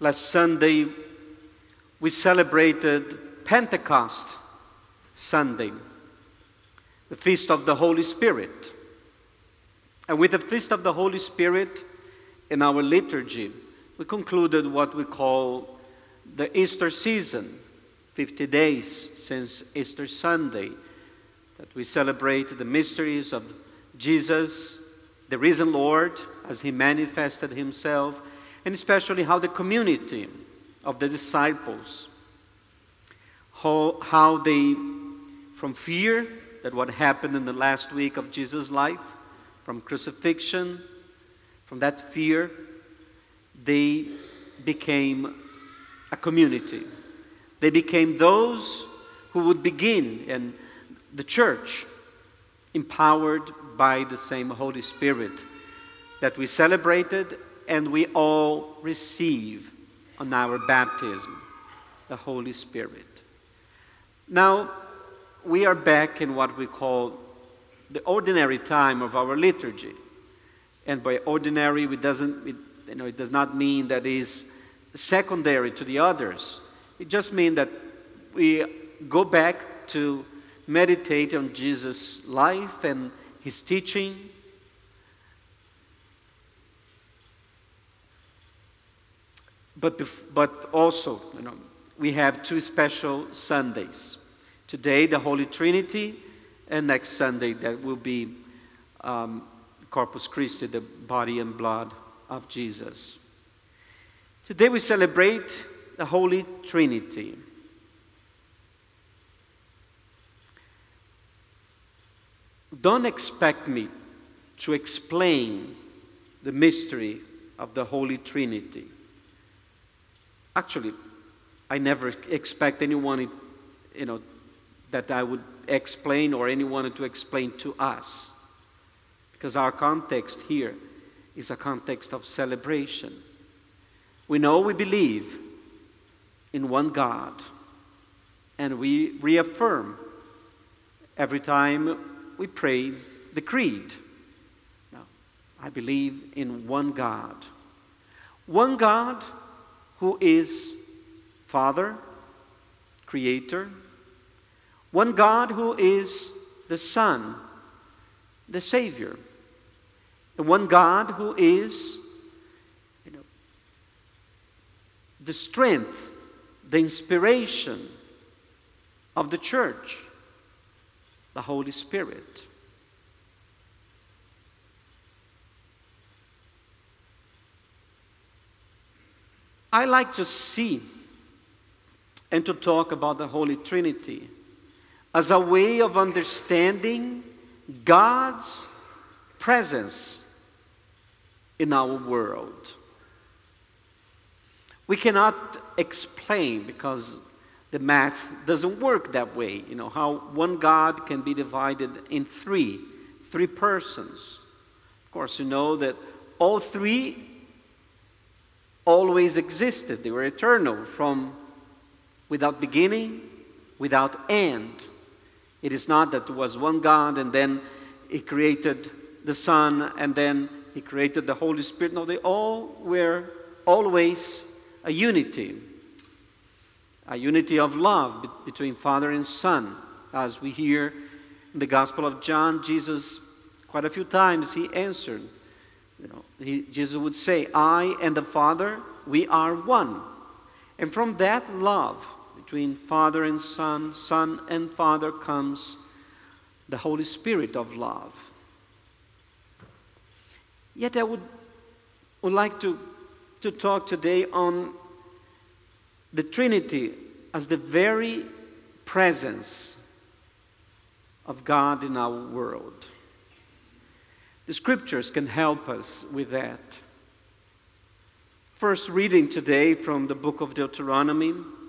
Last Sunday, we celebrated Pentecost Sunday, the Feast of the Holy Spirit. And with the Feast of the Holy Spirit in our liturgy, we concluded what we call the Easter season, 50 days since Easter Sunday, that we celebrate the mysteries of Jesus, the risen Lord, as he manifested himself, and especially how the community of the disciples, how they, from fear that what happened in the last week of Jesus' life, from crucifixion, from that fear, they became a community. They became those who would begin, and the church, empowered by the same Holy Spirit that we celebrated and we all receive on our baptism, the Holy Spirit. Now, we are back in what we call the ordinary time of our liturgy. And by ordinary, it does not mean that it is secondary to the others. It just means that we go back to meditate on Jesus' life and his teaching. But also, we have two special Sundays. Today, the Holy Trinity, and next Sunday, that will be Corpus Christi, the body and blood of Jesus. Today, we celebrate the Holy Trinity. Don't expect me to explain the mystery of the Holy Trinity. Actually, I never expect anyone, that I would explain or anyone to explain to us. Because our context here is a context of celebration. We know we believe in one God. And we reaffirm every time we pray the creed. Now, I believe in one God. One God who is Father, Creator. One God who is the Son, the Savior. And one God who is, the strength, the inspiration of the church, the Holy Spirit. I like to see and to talk about the Holy Trinity as a way of understanding God's presence in our world. We cannot explain, because the math doesn't work that way, how one God can be divided in three persons. Of course, you know that all three always existed. They were eternal, from without beginning, without end. It is not that there was one God and then He created the Son and then He created the Holy Spirit. No, they all were always a unity of love between Father and Son. As we hear in the Gospel of John, Jesus, quite a few times, He answered. Jesus would say, I and the Father, we are one. And from that love between Father and Son, Son and Father, comes the Holy Spirit of love. Yet I would like to talk today on the Trinity as the very presence of God in our world. The Scriptures can help us with that. First reading today from the book of Deuteronomy,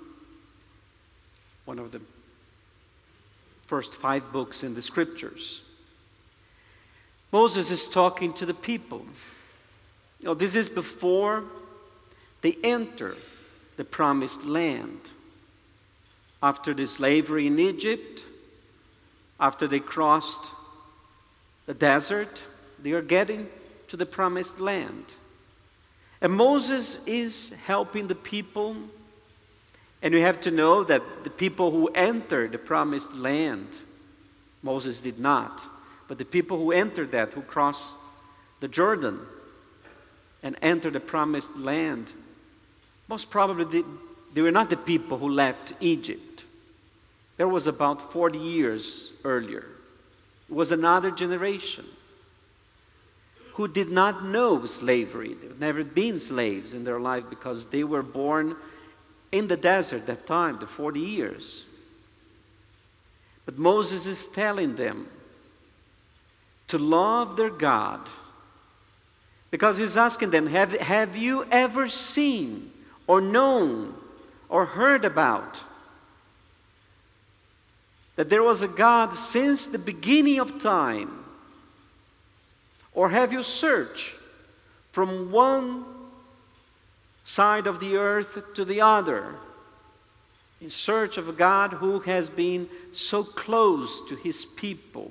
one of the first 5 books in the Scriptures. Moses is talking to the people. This is before they enter the promised land. After the slavery in Egypt, after they crossed the desert, they are getting to the promised land. And Moses is helping the people. And you have to know that the people who entered the promised land, Moses did not. But the people who entered that, who crossed the Jordan and entered the promised land, most probably they were not the people who left Egypt. That was about 40 years earlier. It was another generation who did not know slavery. They've never been slaves in their life because they were born in the desert that time, the 40 years. But Moses is telling them to love their God, because he's asking them, have you ever seen or known or heard about that there was a God since the beginning of time? Or have you searched from one side of the earth to the other in search of a God who has been so close to his people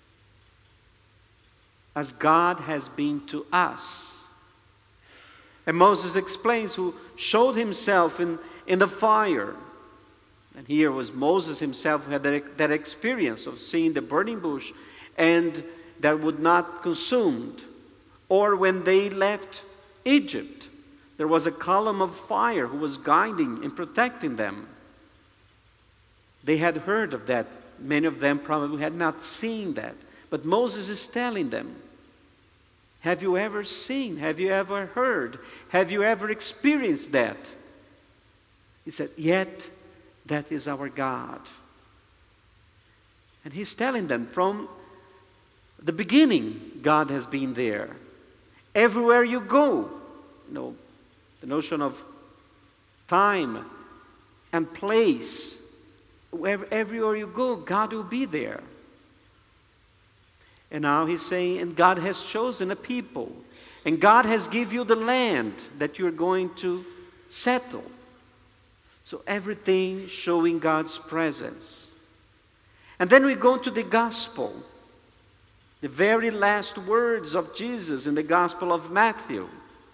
as God has been to us? And Moses explains who showed himself in the fire. And here was Moses himself who had that experience of seeing the burning bush and that would not consume. Or when they left Egypt, there was a column of fire who was guiding and protecting them. They had heard of that. Many of them probably had not seen that. But Moses is telling them, have you ever seen? Have you ever heard? Have you ever experienced that? He said, yet that is our God. And he's telling them from the beginning, God has been there. Everywhere you go, the notion of time and place, everywhere you go, God will be there. And now he's saying, and God has chosen a people, and God has given you the land that you're going to settle. So everything showing God's presence. And then we go to the gospel. The very last words of Jesus in the Gospel of Matthew,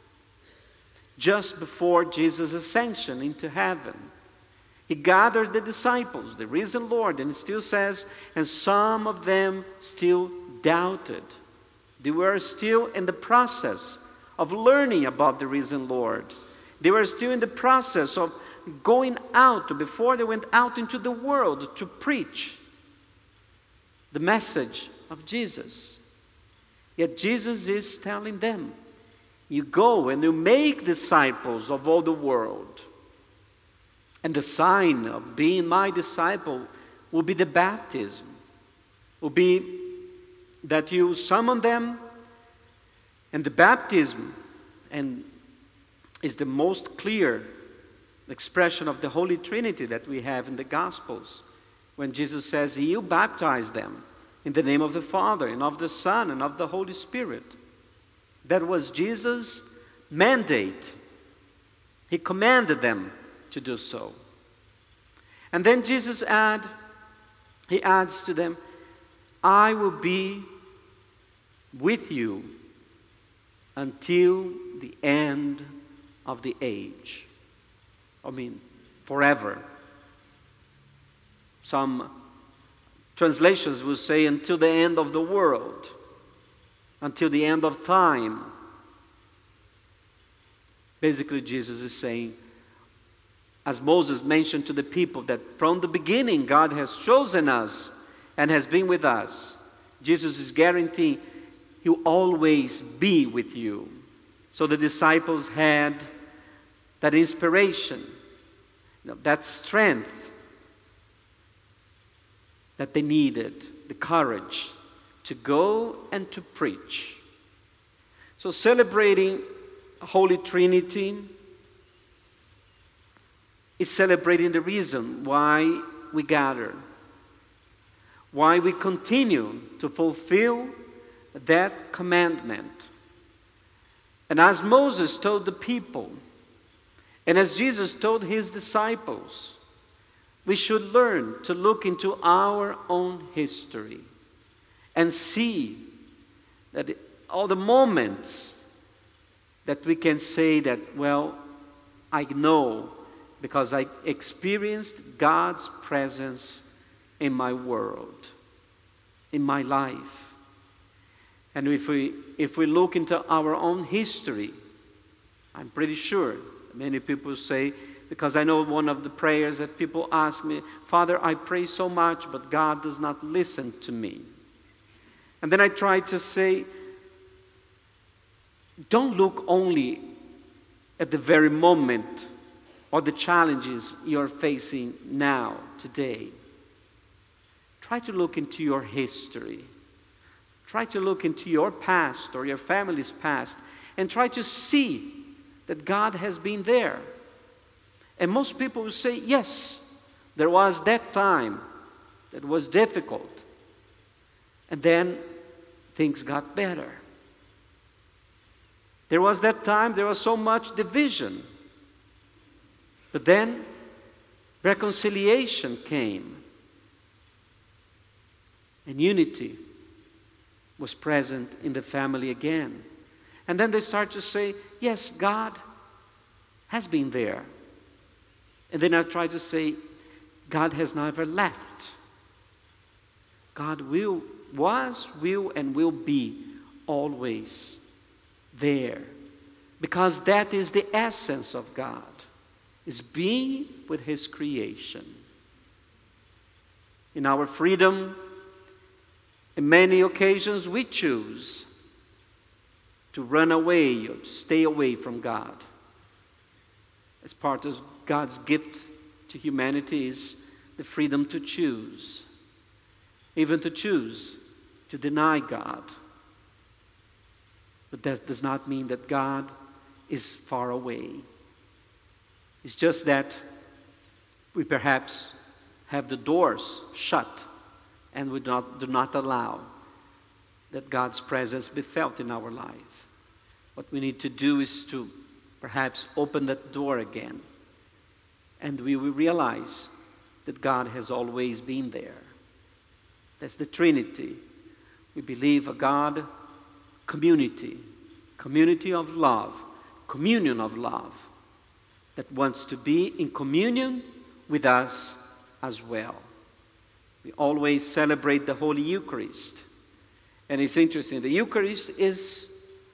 just before Jesus' ascension into heaven. He gathered the disciples, the risen Lord, and it still says, and some of them still doubted. They were still in the process of learning about the risen Lord. They were still in the process of going out, before they went out into the world to preach the message of Jesus. Yet Jesus is telling them, you go and you make disciples of all the world. And the sign of being my disciple will be the baptism. Will be that you summon them, and the baptism and is the most clear expression of the Holy Trinity that we have in the Gospels. When Jesus says, you baptize them in the name of the Father, and of the Son, and of the Holy Spirit. That was Jesus' mandate. He commanded them to do so. And then Jesus adds to them, I will be with you until the end of the age. Forever. Some translations will say until the end of the world, until the end of time. Basically, Jesus is saying, as Moses mentioned to the people, that from the beginning God has chosen us and has been with us. Jesus is guaranteeing He will always be with you. So the disciples had that inspiration, that strength that they needed, the courage to go and to preach. So celebrating Holy Trinity is celebrating the reason why we gather, why we continue to fulfill that commandment. And as Moses told the people, and as Jesus told his disciples, we should learn to look into our own history and see that all the moments that we can say that, well, I know because I experienced God's presence in my world, in my life. And if we look into our own history, I'm pretty sure many people say, because I know one of the prayers that people ask me, Father, I pray so much, but God does not listen to me. And then I try to say, don't look only at the very moment or the challenges you're facing now, today. Try to look into your history. Try to look into your past or your family's past and try to see that God has been there. And most people will say, yes, there was that time that was difficult. And then things got better. There was that time, there was so much division. But then reconciliation came. And unity was present in the family again. And then they start to say, yes, God has been there. And then I try to say, God has never left. God was, will, and will be always there. Because that is the essence of God, is being with His creation. In our freedom, in many occasions we choose to run away or to stay away from God. As part of God's gift to humanity is the freedom to choose, even to choose to deny God. But that does not mean that God is far away. It's just that we perhaps have the doors shut and we do not allow that God's presence be felt in our life. What we need to do is to perhaps open that door again, and we will realize that God has always been there. That's the Trinity. We believe a God community of love, communion of love, that wants to be in communion with us as well. We always celebrate the Holy Eucharist. And it's interesting, the Eucharist is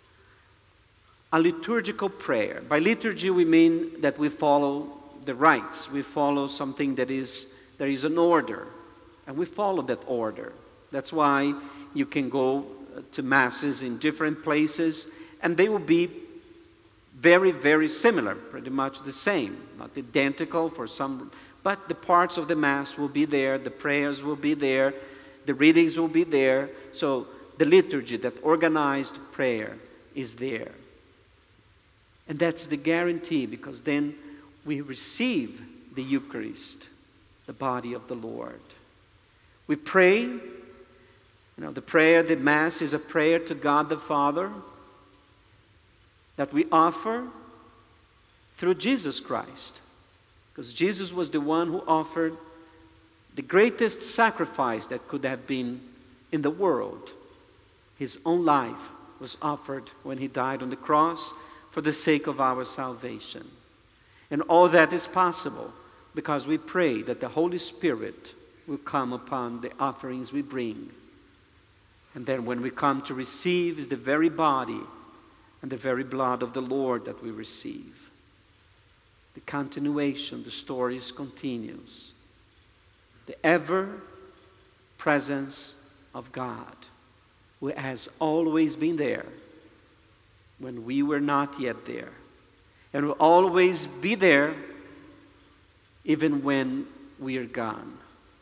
a liturgical prayer. By liturgy we mean that we follow the rites. We follow something there is an order. And we follow that order. That's why you can go to masses in different places and they will be very, very similar, pretty much the same. Not identical for some, but the parts of the Mass will be there, the prayers will be there, the readings will be there. So the liturgy, that organized prayer, is there. And that's the guarantee, because then we receive the Eucharist, the body of the Lord. We pray. The prayer, the Mass is a prayer to God the Father that we offer through Jesus Christ. Because Jesus was the one who offered the greatest sacrifice that could have been in the world. His own life was offered when He died on the cross for the sake of our salvation. And all that is possible because we pray that the Holy Spirit will come upon the offerings we bring. And then when we come to receive, is the very body and the very blood of the Lord that we receive. The continuation, the story continues. The ever-presence of God, who has always been there when we were not yet there, and will always be there even when we are gone.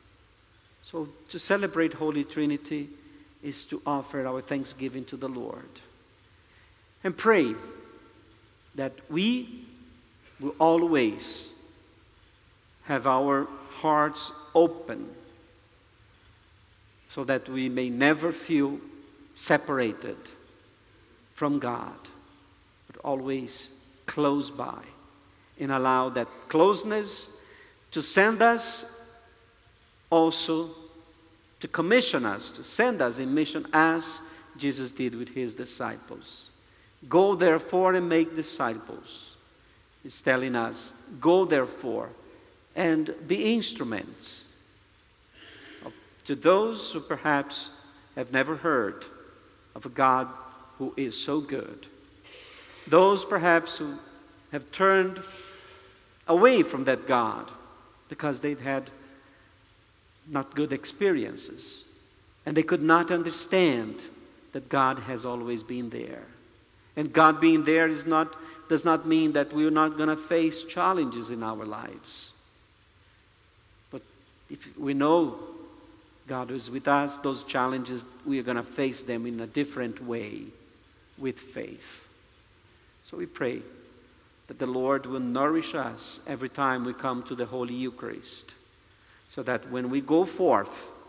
So to celebrate Holy Trinity is to offer our thanksgiving to the Lord and pray that we will always have our hearts open so that we may never feel separated from God, but always close by, and allow that closeness to send us also to commission us, to send us in mission as Jesus did with His disciples. Go therefore and make disciples. He's telling us, go therefore and be instruments to those who perhaps have never heard of a God who is so good. Those perhaps who have turned away from that God because they've had not good experiences. And they could not understand that God has always been there. And God being there does not mean that we're not going to face challenges in our lives. But if we know God is with us, those challenges, we are going to face them in a different way with faith. So we pray that the Lord will nourish us every time we come to the Holy Eucharist, so that when we go forth,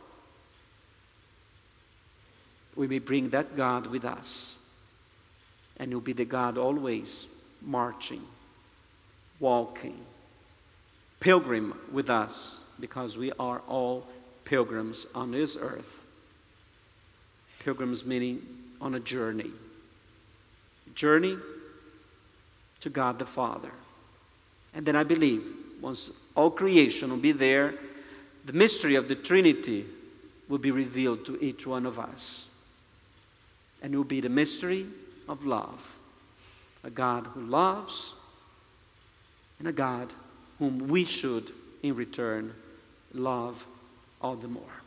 we may bring that God with us. And He'll be the God always marching, walking, pilgrim with us, because we are all pilgrims on this earth. Pilgrims meaning on a journey. Journey to God the Father. And then I believe once all creation will be there, the mystery of the Trinity will be revealed to each one of us. And it will be the mystery of love. A God who loves and a God whom we should in return love all the more.